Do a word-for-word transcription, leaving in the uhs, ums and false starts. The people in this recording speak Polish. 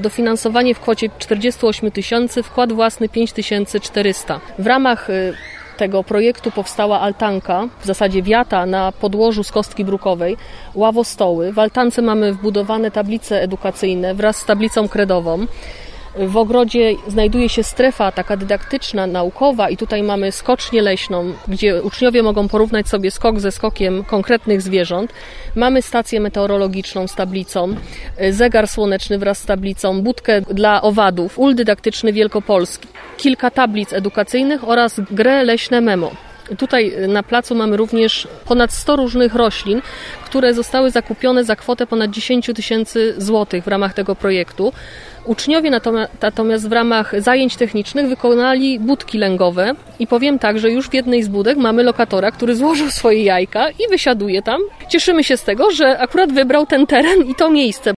dofinansowanie w kwocie czterdzieści osiem tysięcy, wkład własny pięć tysięcy czterysta. W ramach tego projektu powstała altanka, w zasadzie wiata na podłożu z kostki brukowej, ławostoły. W altance mamy wbudowane tablice edukacyjne wraz z tablicą kredową. W ogrodzie znajduje się strefa taka dydaktyczna, naukowa i tutaj mamy skocznię leśną, gdzie uczniowie mogą porównać sobie skok ze skokiem konkretnych zwierząt. Mamy stację meteorologiczną z tablicą, zegar słoneczny wraz z tablicą, budkę dla owadów, ul dydaktyczny wielkopolski, kilka tablic edukacyjnych oraz grę leśne memo. Tutaj na placu mamy również ponad sto różnych roślin, które zostały zakupione za kwotę ponad dziesięć tysięcy złotych w ramach tego projektu. Uczniowie natomiast w ramach zajęć technicznych wykonali budki lęgowe i powiem tak, że już w jednej z budek mamy lokatora, który złożył swoje jajka i wysiaduje tam. Cieszymy się z tego, że akurat wybrał ten teren i to miejsce.